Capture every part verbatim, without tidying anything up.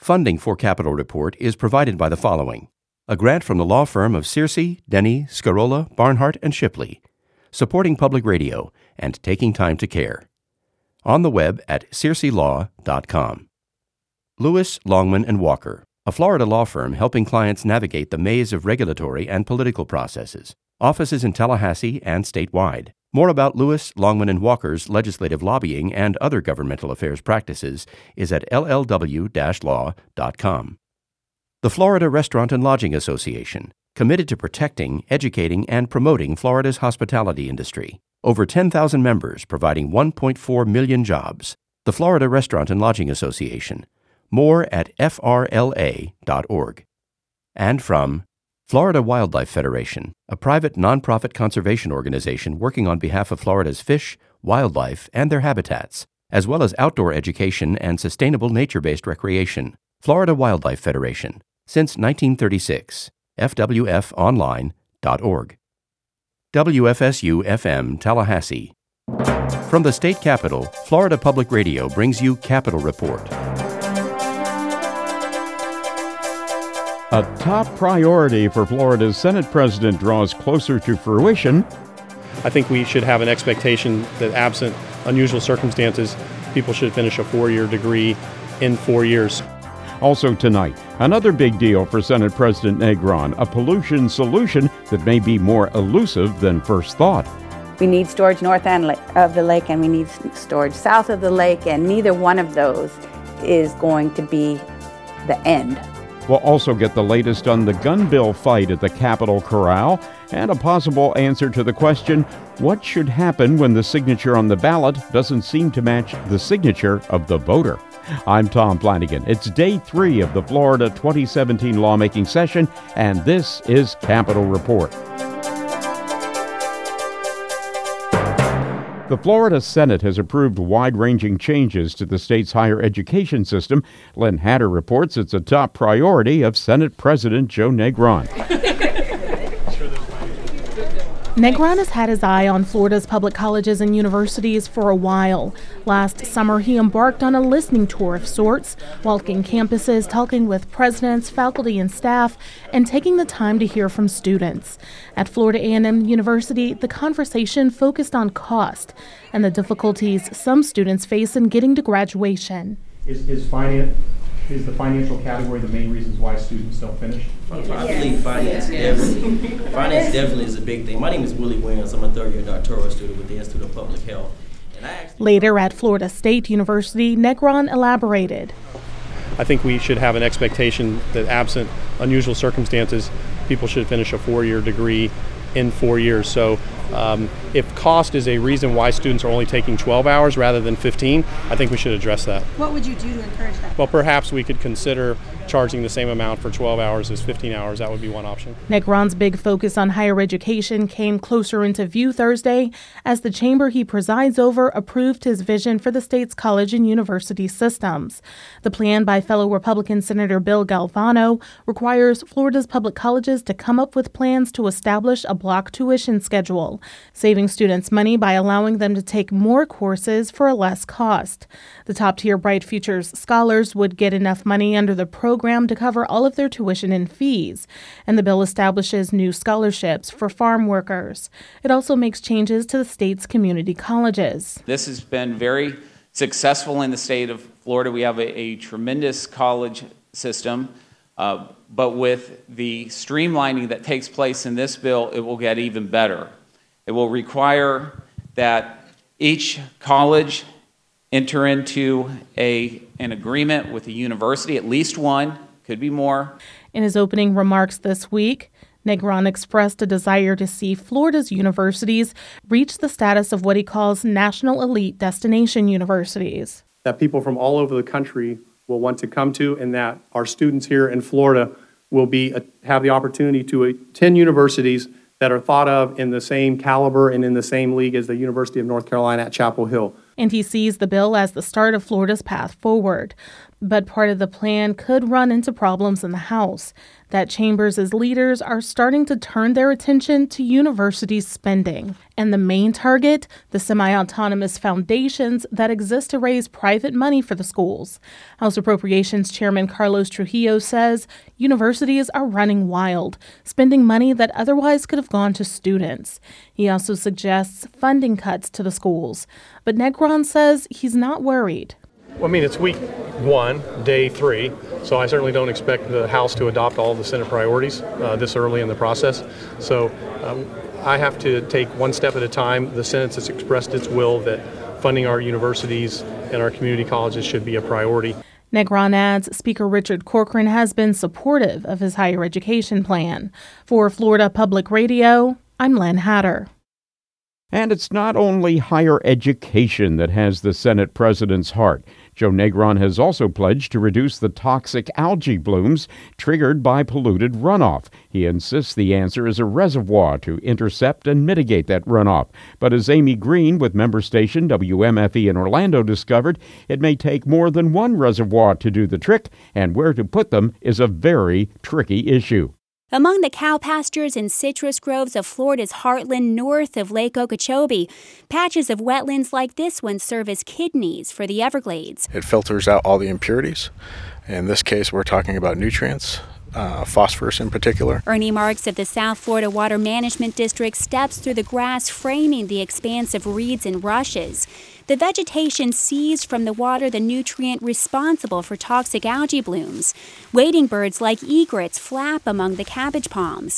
Funding for Capitol Report is provided by the following: a grant from the law firm of Searcy, Denny, Scarola, Barnhart, and Shipley, supporting public radio and taking time to care. On the web at searcy law dot com. Lewis, Longman and Walker, a Florida law firm helping clients navigate the maze of regulatory and political processes. Offices in Tallahassee and statewide. More about Lewis, Longman and Walker's legislative lobbying and other governmental affairs practices is at l l w dash law dot com. The Florida Restaurant and Lodging Association, committed to protecting, educating, and promoting Florida's hospitality industry. Over ten thousand members providing one point four million jobs. The Florida Restaurant and Lodging Association. More at f r l a dot org. And from Florida Wildlife Federation, a private nonprofit conservation organization working on behalf of Florida's fish, wildlife, and their habitats, as well as outdoor education and sustainable nature-based recreation. Florida Wildlife Federation, since nineteen thirty-six. f w f online dot org. W F S U F M Tallahassee. From the state capitol, Florida Public Radio brings you Capitol Report. A top priority for Florida's Senate president draws closer to fruition. I think we should have an expectation that absent unusual circumstances, people should finish a four-year degree in four years. Also tonight, another big deal for Senate President Negron, a pollution solution that may be more elusive than first thought. We need storage north end of the lake and we need storage south of the lake, and neither one of those is going to be the end. We'll also get the latest on the gun bill fight at the Capitol Corral and a possible answer to the question, what should happen when the signature on the ballot doesn't seem to match the signature of the voter? I'm Tom Flanagan. It's day three of the Florida twenty seventeen lawmaking session, and this is Capitol Report. The Florida Senate has approved wide-ranging changes to the state's higher education system. Len Hatter reports it's a top priority of Senate President Joe Negron. Negron has had his eye on Florida's public colleges and universities for a while. Last summer, he embarked on a listening tour of sorts, walking campuses, talking with presidents, faculty, and staff, and taking the time to hear from students. At Florida A and M University, the conversation focused on cost and the difficulties some students face in getting to graduation. Is, is finance Is the financial category the main reasons why students don't finish? Yes. I believe finance yes. definitely. Finance definitely is a big thing. My name is Willie Williams. I'm a third-year doctoral student with the Institute of Public Health. And I actually Later at Florida State University, Negron elaborated. I think we should have an expectation that absent unusual circumstances, people should finish a four-year degree in four years. So um, if cost is a reason why students are only taking twelve hours rather than fifteen, I think we should address that. What would you do to encourage that? Well, perhaps we could consider charging the same amount for twelve hours as fifteen hours. That would be one option. Negron's big focus on higher education came closer into view Thursday as the chamber he presides over approved his vision for the state's college and university systems. The plan by fellow Republican Senator Bill Galvano requires Florida's public colleges to come up with plans to establish a block tuition schedule, saving students money by allowing them to take more courses for a less cost. The top-tier Bright Futures scholars would get enough money under the program to cover all of their tuition and fees, and the bill establishes new scholarships for farm workers. It also makes changes to the state's community colleges. This has been very successful in the state of Florida. We have a, a tremendous college system. Uh, but with the streamlining that takes place in this bill, it will get even better. It will require that each college enter into a, an agreement with a university, at least one, could be more. In his opening remarks this week, Negron expressed a desire to see Florida's universities reach the status of what he calls national elite destination universities. That people from all over the country will want to come to, and that our students here in Florida will be uh, have the opportunity to attend universities that are thought of in the same caliber and in the same league as the University of North Carolina at Chapel Hill. And he sees the bill as the start of Florida's path forward. But part of the plan could run into problems in the House. That Chambers' leaders are starting to turn their attention to university spending. And the main target, the semi-autonomous foundations that exist to raise private money for the schools. House Appropriations Chairman Carlos Trujillo says universities are running wild, spending money that otherwise could have gone to students. He also suggests funding cuts to the schools. But Negron says he's not worried. Well, I mean, it's week one, day three, so I certainly don't expect the House to adopt all of the Senate priorities uh, this early in the process. So um, I have to take one step at a time. The Senate has expressed its will that funding our universities and our community colleges should be a priority. Negron adds Speaker Richard Corcoran has been supportive of his higher education plan. For Florida Public Radio, I'm Len Hatter. And it's not only higher education that has the Senate president's heart. Joe Negron has also pledged to reduce the toxic algae blooms triggered by polluted runoff. He insists the answer is a reservoir to intercept and mitigate that runoff. But as Amy Green with member station W M F E in Orlando discovered, it may take more than one reservoir to do the trick, and where to put them is a very tricky issue. Among the cow pastures and citrus groves of Florida's heartland north of Lake Okeechobee, patches of wetlands like this one serve as kidneys for the Everglades. It filters out all the impurities. In this case, we're talking about nutrients, uh, phosphorus in particular. Ernie Marks of the South Florida Water Management District steps through the grass framing the expanse of reeds and rushes. The vegetation seized from the water the nutrient responsible for toxic algae blooms. Wading birds like egrets flap among the cabbage palms.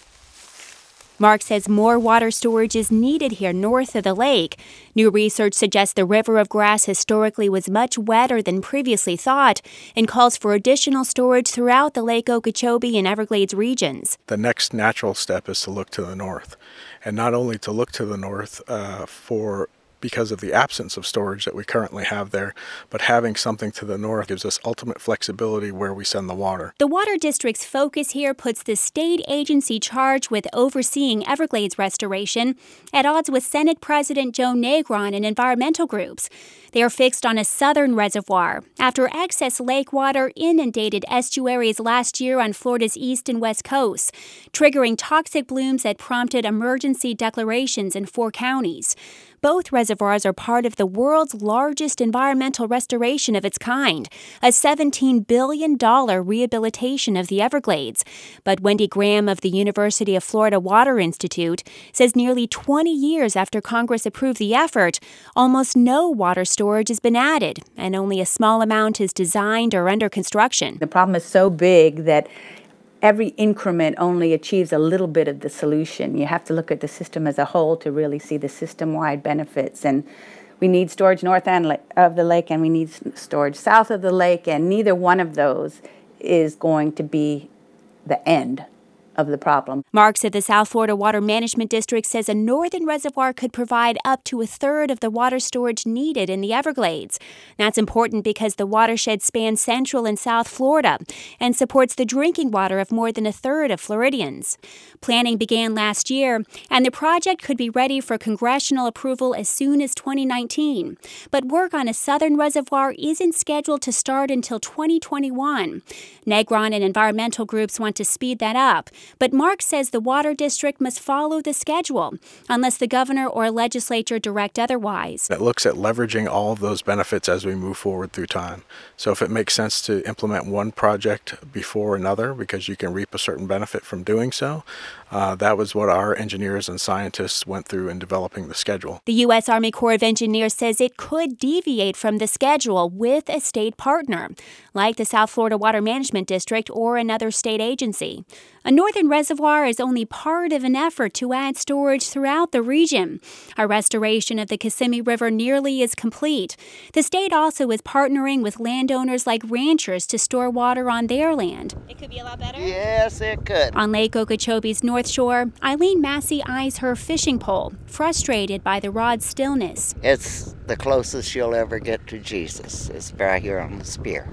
Mark says more water storage is needed here north of the lake. New research suggests the river of grass historically was much wetter than previously thought and calls for additional storage throughout the Lake Okeechobee and Everglades regions. The next natural step is to look to the north, and not only to look to the north uh, for because of the absence of storage that we currently have there, but having something to the north gives us ultimate flexibility where we send the water. The Water District's focus here puts the state agency charged with overseeing Everglades restoration at odds with Senate President Joe Negron and environmental groups. They are fixed on a southern reservoir after excess lake water inundated estuaries last year on Florida's east and west coasts, triggering toxic blooms that prompted emergency declarations in four counties. Both reservoirs are part of the world's largest environmental restoration of its kind, a seventeen billion dollars rehabilitation of the Everglades. But Wendy Graham of the University of Florida Water Institute says nearly twenty years after Congress approved the effort, almost no water storage has been added, and only a small amount is designed or under construction. The problem is so big that every increment only achieves a little bit of the solution. You have to look at the system as a whole to really see the system-wide benefits. And we need storage north end of the lake, and we need storage south of the lake, and neither one of those is going to be the end of the problem. Marks at the South Florida Water Management District says a northern reservoir could provide up to a third of the water storage needed in the Everglades. That's important because the watershed spans Central and South Florida and supports the drinking water of more than a third of Floridians. Planning began last year, and the project could be ready for congressional approval as soon as twenty nineteen. But work on a southern reservoir isn't scheduled to start until twenty twenty-one. Negron and environmental groups want to speed that up. But Mark says the Water District must follow the schedule unless the governor or legislature direct otherwise. It looks at leveraging all of those benefits as we move forward through time. So if it makes sense to implement one project before another because you can reap a certain benefit from doing so, uh, that was what our engineers and scientists went through in developing the schedule. The U S Army Corps of Engineers says it could deviate from the schedule with a state partner, like the South Florida Water Management District or another state agency. A northern reservoir is only part of an effort to add storage throughout the region. Our restoration of the Kissimmee River nearly is complete. The state also is partnering with landowners like ranchers to store water on their land. It could be a lot better? Yes, it could. On Lake Okeechobee's North Shore, Eileen Massey eyes her fishing pole, frustrated by the rod's stillness. It's the closest you'll ever get to Jesus. It's right here on the spear.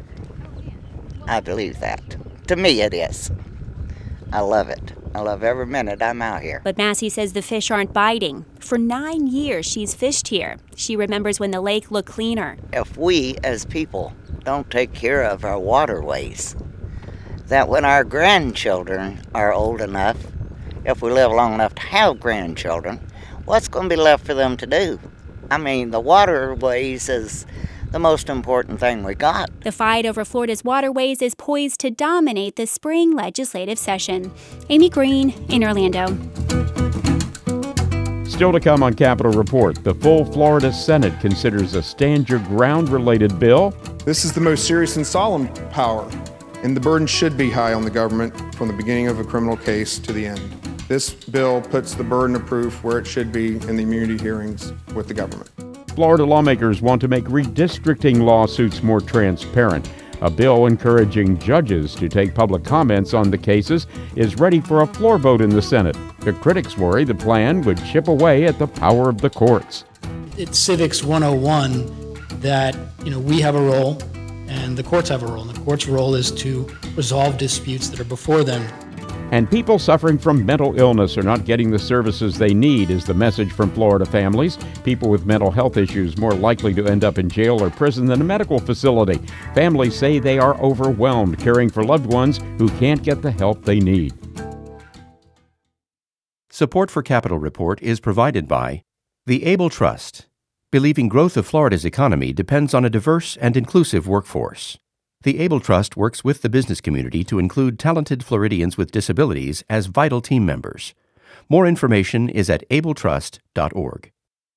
I believe that. To me, it is. I love it. I love every minute I'm out here. But Massey says the fish aren't biting. For nine years she's fished here. She remembers when the lake looked cleaner. If we, as people, don't take care of our waterways. That when our grandchildren are old enough, if we live long enough to have grandchildren, what's going to be left for them to do? I mean, the waterways is the most important thing we got. The fight over Florida's waterways is poised to dominate the spring legislative session. Amy Green in Orlando. Still to come on Capitol Report, the full Florida Senate considers a stand your ground related bill. This is the most serious and solemn power, and the burden should be high on the government from the beginning of a criminal case to the end. This bill puts the burden of proof where it should be in the immunity hearings with the government. Florida lawmakers want to make redistricting lawsuits more transparent. A bill encouraging judges to take public comments on the cases is ready for a floor vote in the Senate. The critics worry the plan would chip away at the power of the courts. It's Civics one oh one that, you know, we have a role and the courts have a role. And the court's role is to resolve disputes that are before them. And people suffering from mental illness are not getting the services they need, is the message from Florida families. People with mental health issues more likely to end up in jail or prison than a medical facility. Families say they are overwhelmed caring for loved ones who can't get the help they need. Support for Capitol Report is provided by the Able Trust, believing growth of Florida's economy depends on a diverse and inclusive workforce. The Able Trust works with the business community to include talented Floridians with disabilities as vital team members. More information is at able trust dot org.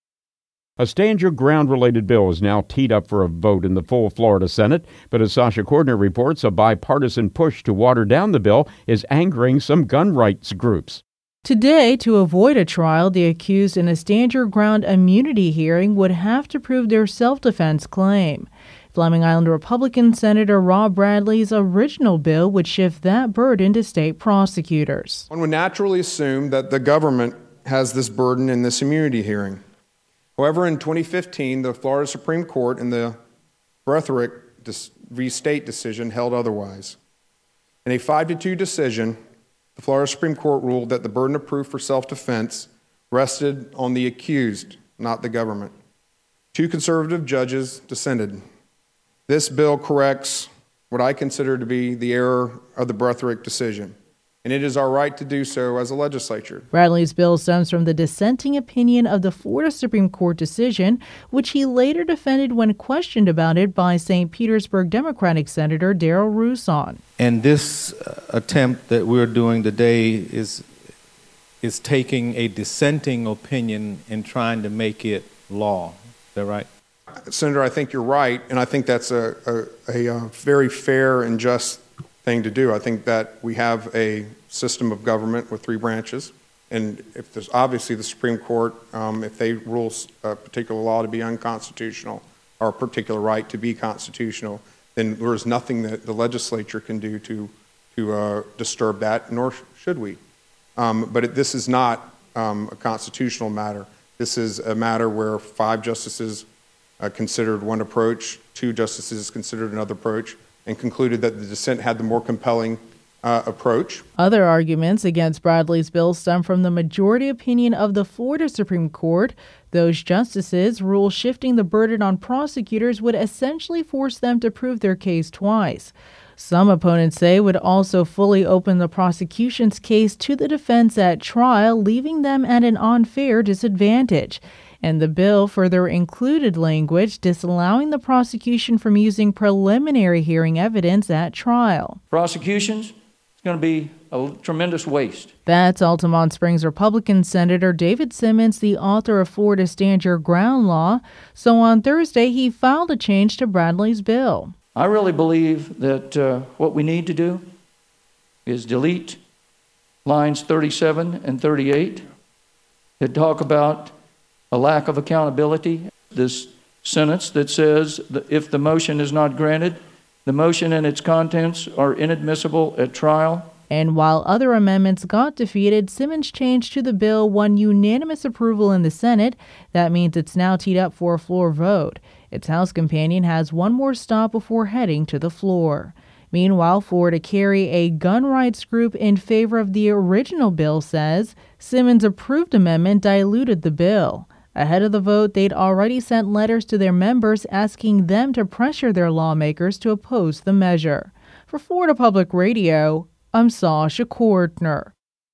A stand your ground related bill is now teed up for a vote in the full Florida Senate, but as Sasha Cordner reports, a bipartisan push to water down the bill is angering some gun rights groups. Today, to avoid a trial, the accused in a stand your ground immunity hearing would have to prove their self-defense claim. Fleming Island Republican Senator Rob Bradley's original bill would shift that burden to state prosecutors. One would naturally assume that the government has this burden in this immunity hearing. However, in twenty fifteen, the Florida Supreme Court in the Bretherick v. State decision held otherwise. In a five to two decision, the Florida Supreme Court ruled that the burden of proof for self-defense rested on the accused, not the government. Two conservative judges dissented. This bill corrects what I consider to be the error of the Bretherick decision, and it is our right to do so as a legislature. Bradley's bill stems from the dissenting opinion of the Florida Supreme Court decision, which he later defended when questioned about it by Saint Petersburg Democratic Senator Darrell Rousson. And this uh, attempt that we're doing today is, is taking a dissenting opinion and trying to make it law. Is that right? Senator, I think you're right, and I think that's a, a, a very fair and just thing to do. I think that we have a system of government with three branches, and if there's obviously the Supreme Court, um, if they rule a particular law to be unconstitutional or a particular right to be constitutional, then there is nothing that the legislature can do to, to uh, disturb that, nor should we. Um, but it, this is not um, a constitutional matter. This is a matter where five justices Uh, considered one approach, two justices considered another approach, and concluded that the dissent had the more compelling uh, approach. Other arguments against Bradley's bill stem from the majority opinion of the Florida Supreme Court. Those justices rule shifting the burden on prosecutors would essentially force them to prove their case twice. Some opponents say would also fully open the prosecution's case to the defense at trial, leaving them at an unfair disadvantage. And the bill further included language disallowing the prosecution from using preliminary hearing evidence at trial. Prosecutions, it's going to be a tremendous waste. That's Altamont Springs Republican Senator David Simmons, the author of Florida Stand Your Ground law. So on Thursday, he filed a change to Bradley's bill. I really believe that uh, what we need to do is delete lines thirty-seven and thirty-eight that talk about a lack of accountability. This sentence that says that if the motion is not granted, the motion and its contents are inadmissible at trial. And while other amendments got defeated, Simmons' change to the bill won unanimous approval in the Senate. That means it's now teed up for a floor vote. Its House companion has one more stop before heading to the floor. Meanwhile, Florida Carry, a gun rights group in favor of the original bill, says Simmons' approved amendment diluted the bill. Ahead of the vote, they'd already sent letters to their members asking them to pressure their lawmakers to oppose the measure. For Florida Public Radio, I'm Sasha Cordner.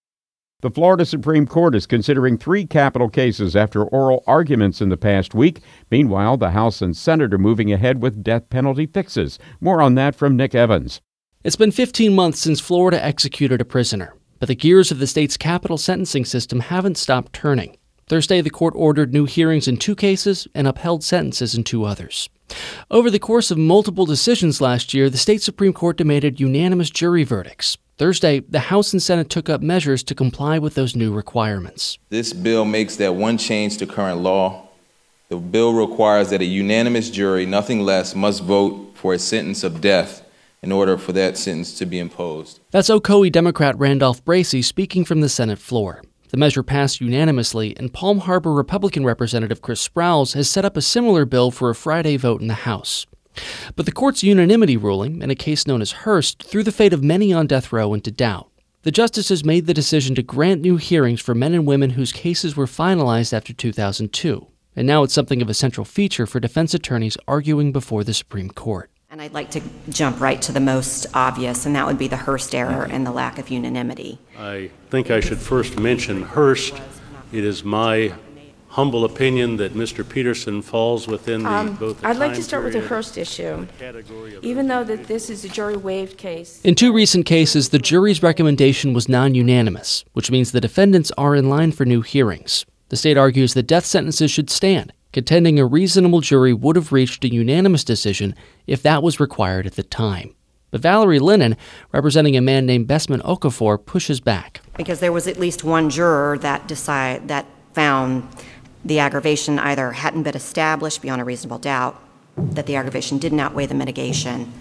The Florida Supreme Court is considering three capital cases after oral arguments in the past week. Meanwhile, the House and Senate are moving ahead with death penalty fixes. More on that from Nick Evans. It's been fifteen months since Florida executed a prisoner, but the gears of the state's capital sentencing system haven't stopped turning. Thursday, the court ordered new hearings in two cases and upheld sentences in two others. Over the course of multiple decisions last year, the state Supreme Court demanded unanimous jury verdicts. Thursday, the House and Senate took up measures to comply with those new requirements. This bill makes that one change to current law. The bill requires that a unanimous jury, nothing less, must vote for a sentence of death in order for that sentence to be imposed. That's Ocoee Democrat Randolph Bracey speaking from the Senate floor. The measure passed unanimously, and Palm Harbor Republican Representative Chris Sprowls has set up a similar bill for a Friday vote in the House. But the court's unanimity ruling, in a case known as Hurst, threw the fate of many on death row into doubt. The justices made the decision to grant new hearings for men and women whose cases were finalized after two thousand two. And now it's something of a central feature for defense attorneys arguing before the Supreme Court. And I'd like to jump right to the most obvious, and that would be the Hurst error and the lack of unanimity. I think I should first mention Hurst. It is my humble opinion that Mister Peterson falls within the, um, both the I'd like time to start with the Hurst issue, even though that this is a jury-waived case. In two recent cases, the jury's recommendation was non-unanimous, which means the defendants are in line for new hearings. The state argues that death sentences should stand, contending a reasonable jury would have reached a unanimous decision if that was required at the time. But Valerie Lennon, representing a man named Besman Okafor, pushes back. Because there was at least one juror that decide, that found the aggravation either hadn't been established beyond a reasonable doubt, that the aggravation didn't outweigh the mitigation,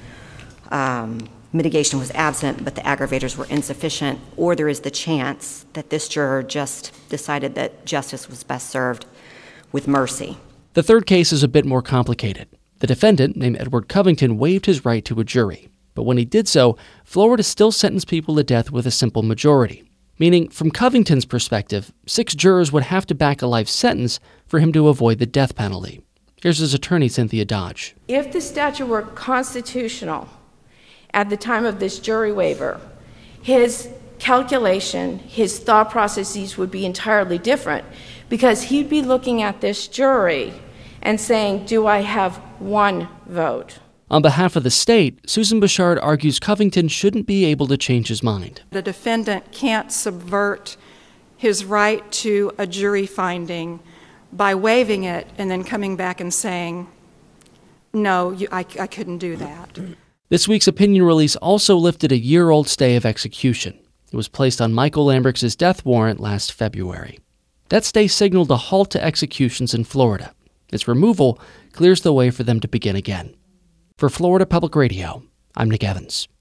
um, mitigation was absent, but the aggravators were insufficient, or there is the chance that this juror just decided that justice was best served with mercy. The third case is a bit more complicated. The defendant, named Edward Covington, waived his right to a jury. But when he did so, Florida still sentenced people to death with a simple majority. Meaning, from Covington's perspective, six jurors would have to back a life sentence for him to avoid the death penalty. Here's his attorney, Cynthia Dodge. If the statute were constitutional at the time of this jury waiver, his calculation, his thought processes would be entirely different, because he'd be looking at this jury and saying, do I have one vote? On behalf of the state, Susan Bouchard argues Covington shouldn't be able to change his mind. The defendant can't subvert his right to a jury finding by waiving it and then coming back and saying, no, you, I, I couldn't do that. This week's opinion release also lifted a year-old stay of execution. It was placed on Michael Lambrick's death warrant last February. That stay signaled a halt to executions in Florida. Its removal clears the way for them to begin again. For Florida Public Radio, I'm Nick Evans.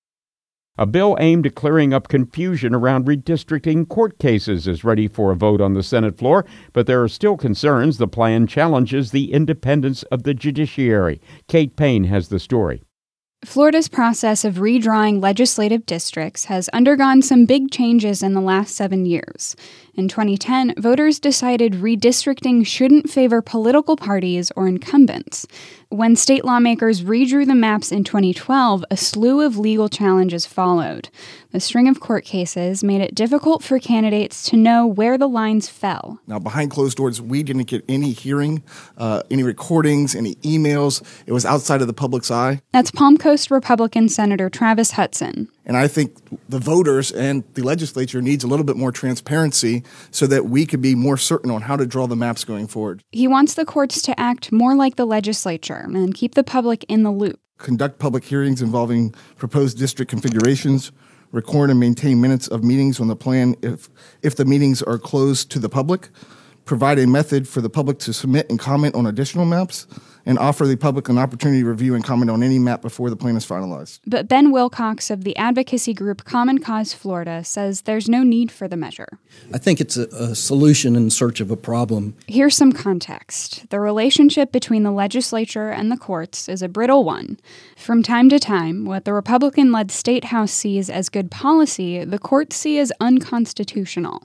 A bill aimed at clearing up confusion around redistricting court cases is ready for a vote on the Senate floor, but there are still concerns the plan challenges the independence of the judiciary. Kate Payne has the story. Florida's process of redrawing legislative districts has undergone some big changes in the last seven years. In twenty ten, voters decided redistricting shouldn't favor political parties or incumbents. When state lawmakers redrew the maps in twenty twelve, a slew of legal challenges followed. The string of court cases made it difficult for candidates to know where the lines fell. Now, behind closed doors, we didn't get any hearing, uh, any recordings, any emails. It was outside of the public's eye. That's Palm Coast Republican Senator Travis Hudson. And I think the voters and the legislature needs a little bit more transparency so that we could be more certain on how to draw the maps going forward. He wants the courts to act more like the legislature and keep the public in the loop. Conduct public hearings involving proposed district configurations, record and maintain minutes of meetings on the plan if, if the meetings are closed to the public, provide a method for the public to submit and comment on additional maps, and offer the public an opportunity to review and comment on any map before the plan is finalized. But Ben Wilcox of the advocacy group Common Cause Florida says there's no need for the measure. I think it's a, a solution in search of a problem. Here's some context. The relationship between the legislature and the courts is a brittle one. From time to time, what the Republican-led state house sees as good policy, the courts see as unconstitutional.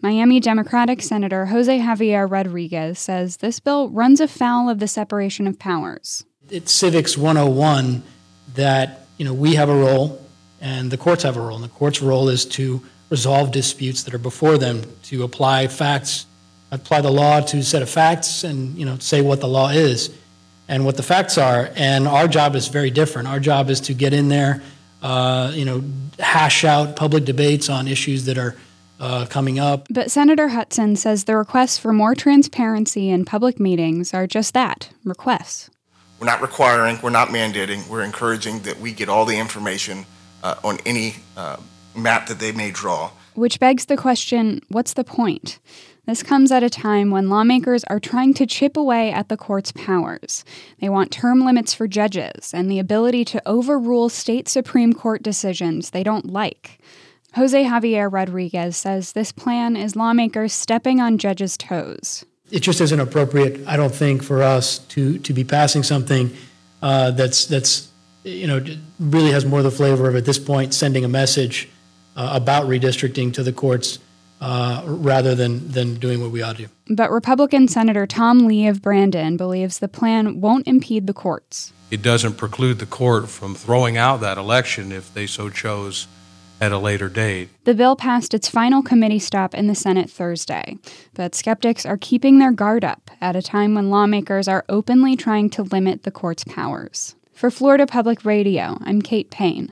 Miami Democratic Senator Jose Javier Rodriguez says this bill runs afoul of the separation of powers. It's Civics one oh one that, you know, we have a role and the courts have a role. And the court's role is to resolve disputes that are before them, to apply facts, apply the law to a set of facts and, you know, say what the law is and what the facts are. And our job is very different. Our job is to get in there, uh, you know, hash out public debates on issues that are uh, coming up. But Senator Hutson says the requests for more transparency in public meetings are just that, requests. We're not requiring, we're not mandating, we're encouraging that we get all the information uh, on any uh, map that they may draw. Which begs the question, what's the point? This comes at a time when lawmakers are trying to chip away at the court's powers. They want term limits for judges and the ability to overrule state Supreme Court decisions they don't like. Jose Javier Rodriguez says this plan is lawmakers stepping on judges' toes. It just isn't appropriate, I don't think, for us to, to be passing something uh, that's, that's, you know, really has more the flavor of, at this point, sending a message uh, about redistricting to the courts uh, rather than, than doing what we ought to do. But Republican Senator Tom Lee of Brandon believes the plan won't impede the courts. It doesn't preclude the court from throwing out that election if they so chose at a later date. The bill passed its final committee stop in the Senate Thursday, but skeptics are keeping their guard up at a time when lawmakers are openly trying to limit the court's powers. For Florida Public Radio, I'm Kate Payne.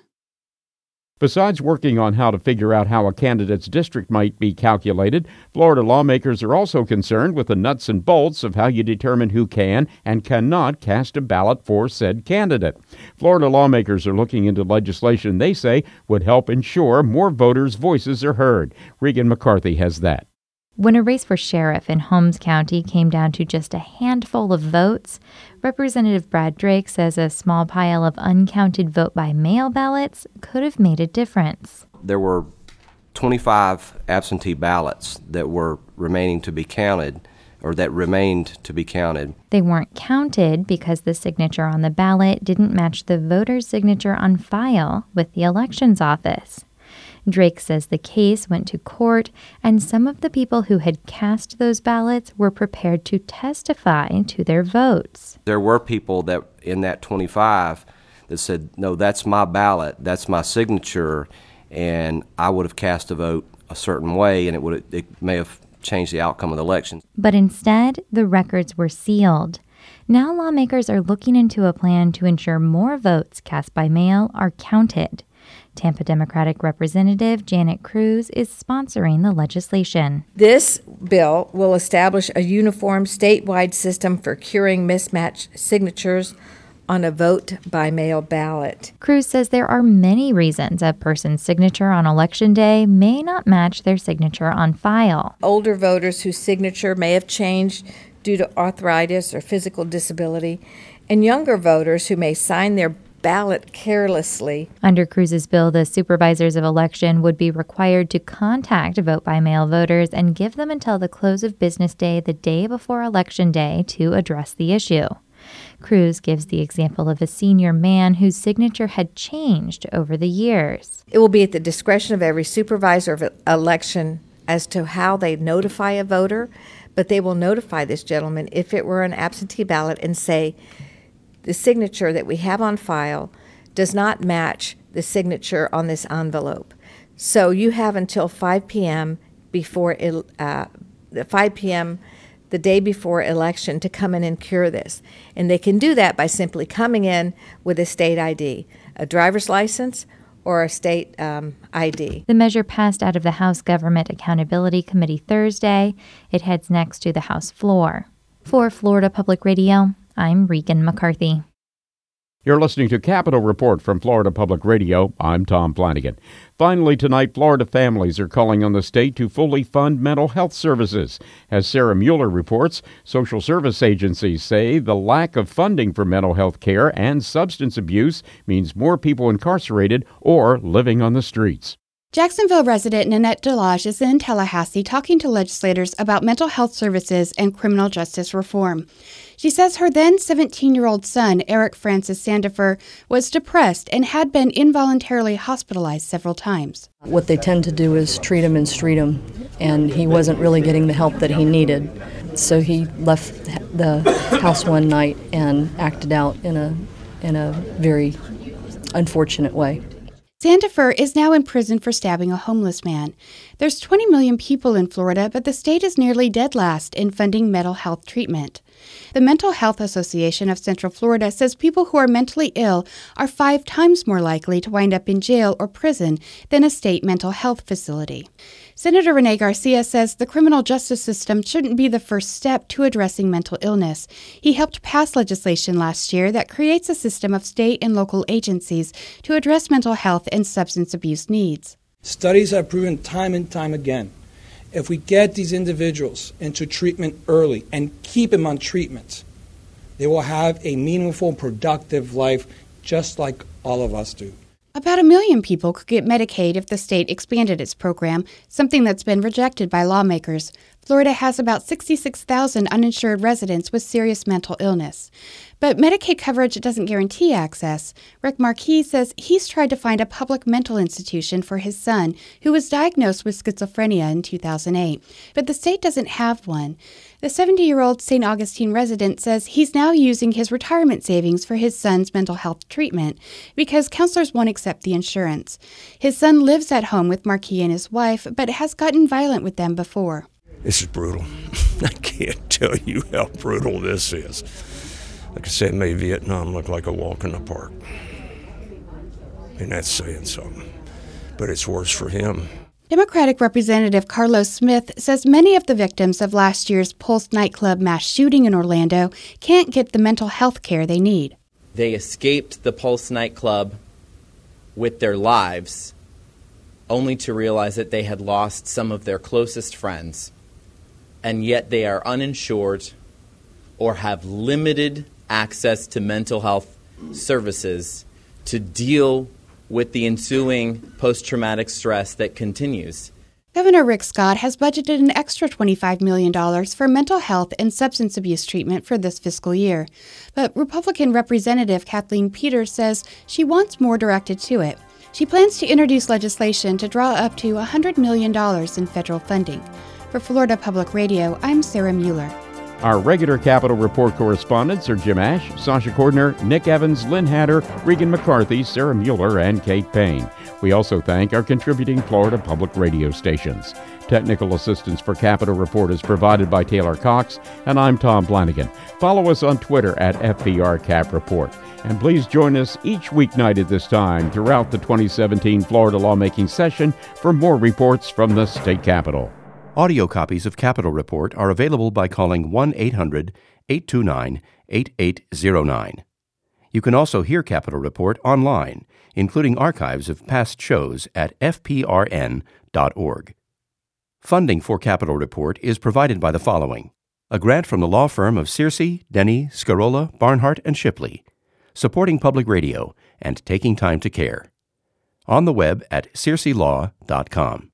Besides working on how to figure out how a candidate's district might be calculated, Florida lawmakers are also concerned with the nuts and bolts of how you determine who can and cannot cast a ballot for said candidate. Florida lawmakers are looking into legislation they say would help ensure more voters' voices are heard. Regan McCarthy has that. When a race for sheriff in Holmes County came down to just a handful of votes, Representative Brad Drake says a small pile of uncounted vote-by-mail ballots could have made a difference. There were twenty-five absentee ballots that were remaining to be counted, or that remained to be counted. They weren't counted because the signature on the ballot didn't match the voter's signature on file with the elections office. Drake says the case went to court, and some of the people who had cast those ballots were prepared to testify to their votes. There were people that in that twenty-five that said, no, that's my ballot, that's my signature, and I would have cast a vote a certain way, and it would it may have changed the outcome of the election. But instead, the records were sealed. Now lawmakers are looking into a plan to ensure more votes cast by mail are counted. Tampa Democratic Representative Janet Cruz is sponsoring the legislation. This bill will establish a uniform statewide system for curing mismatched signatures on a vote-by-mail ballot. Cruz says there are many reasons a person's signature on Election Day may not match their signature on file. Older voters whose signature may have changed due to arthritis or physical disability, and younger voters who may sign their ballot carelessly. Under Cruz's bill, the supervisors of election would be required to contact vote-by-mail voters and give them until the close of business day the day before Election Day to address the issue. Cruz gives the example of a senior man whose signature had changed over the years. It will be at the discretion of every supervisor of election as to how they notify a voter, but they will notify this gentleman if it were an absentee ballot and say, the signature that we have on file does not match the signature on this envelope. So you have until five p.m. before uh, five p.m. the day before election to come in and cure this. And they can do that by simply coming in with a state I D, a driver's license, or a state um, I D. The measure passed out of the House Government Accountability Committee Thursday. It heads next to the House floor. For Florida Public Radio, I'm Regan McCarthy. You're listening to Capitol Report from Florida Public Radio. I'm Tom Flanagan. Finally tonight, Florida families are calling on the state to fully fund mental health services. As Sarah Mueller reports, social service agencies say the lack of funding for mental health care and substance abuse means more people incarcerated or living on the streets. Jacksonville resident Nanette Delage is in Tallahassee talking to legislators about mental health services and criminal justice reform. She says her then seventeen-year-old son, Eric Francis Sandifer, was depressed and had been involuntarily hospitalized several times. What they tend to do is treat him and street him, and he wasn't really getting the help that he needed. So he left the house one night and acted out in a in a very unfortunate way. Sandifer is now in prison for stabbing a homeless man. There's twenty million people in Florida, but the state is nearly dead last in funding mental health treatment. The Mental Health Association of Central Florida says people who are mentally ill are five times more likely to wind up in jail or prison than a state mental health facility. Senator Rene Garcia says the criminal justice system shouldn't be the first step to addressing mental illness. He helped pass legislation last year that creates a system of state and local agencies to address mental health and substance abuse needs. Studies have proven time and time again, if we get these individuals into treatment early and keep them on treatment, they will have a meaningful, productive life just like all of us do. About a million people could get Medicaid if the state expanded its program, something that's been rejected by lawmakers. Florida has about sixty-six thousand uninsured residents with serious mental illness. But Medicaid coverage doesn't guarantee access. Rick Marquis says he's tried to find a public mental institution for his son, who was diagnosed with schizophrenia in two thousand eight. But the state doesn't have one. The seventy-year-old Saint Augustine resident says he's now using his retirement savings for his son's mental health treatment because counselors won't accept the insurance. His son lives at home with Marquis and his wife, but has gotten violent with them before. This is brutal. I can't tell you how brutal this is. Like I said, made Vietnam look like a walk in the park. And that's saying something. But it's worse for him. Democratic Representative Carlos Smith says many of the victims of last year's Pulse nightclub mass shooting in Orlando can't get the mental health care they need. They escaped the Pulse nightclub with their lives, only to realize that they had lost some of their closest friends, and yet they are uninsured or have limited access to mental health services to deal with the ensuing post-traumatic stress that continues. Governor Rick Scott has budgeted an extra twenty-five million dollars for mental health and substance abuse treatment for this fiscal year. But Republican Representative Kathleen Peters says she wants more directed to it. She plans to introduce legislation to draw up to one hundred million dollars in federal funding. For Florida Public Radio, I'm Sarah Mueller. Our regular Capitol Report correspondents are Jim Ash, Sasha Cordner, Nick Evans, Lynn Hatter, Regan McCarthy, Sarah Mueller, and Kate Payne. We also thank our contributing Florida Public Radio stations. Technical assistance for Capitol Report is provided by Taylor Cox, and I'm Tom Flanagan. Follow us on Twitter at F B R Cap Report. And please join us each weeknight at this time throughout the twenty seventeen Florida lawmaking session for more reports from the state capitol. Audio copies of Capitol Report are available by calling one eight hundred eight two nine eight eight zero nine. You can also hear Capitol Report online, including archives of past shows at f p r n dot org. Funding for Capitol Report is provided by the following: a grant from the law firm of Searcy, Denny, Scarola, Barnhart, and Shipley, supporting public radio and taking time to care. On the web at searcy law dot com.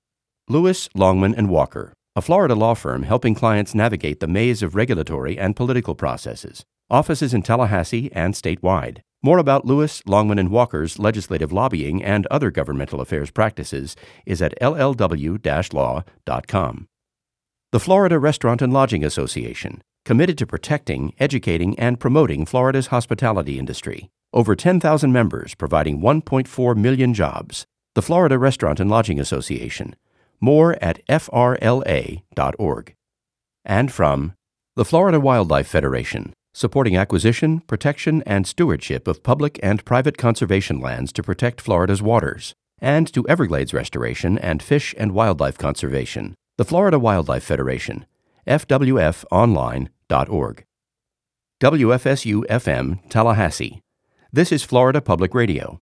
Lewis, Longman and Walker, a Florida law firm helping clients navigate the maze of regulatory and political processes. Offices in Tallahassee and statewide. More about Lewis, Longman and Walker's legislative lobbying and other governmental affairs practices is at l l w dash law dot com. The Florida Restaurant and Lodging Association, committed to protecting, educating, and promoting Florida's hospitality industry. Over ten thousand members providing one point four million jobs. The Florida Restaurant and Lodging Association. More at f r l a dot org. And from the Florida Wildlife Federation, supporting acquisition, protection, and stewardship of public and private conservation lands to protect Florida's waters, and to Everglades restoration and fish and wildlife conservation. The Florida Wildlife Federation, f w f online dot org. W F S U F M, Tallahassee. This is Florida Public Radio.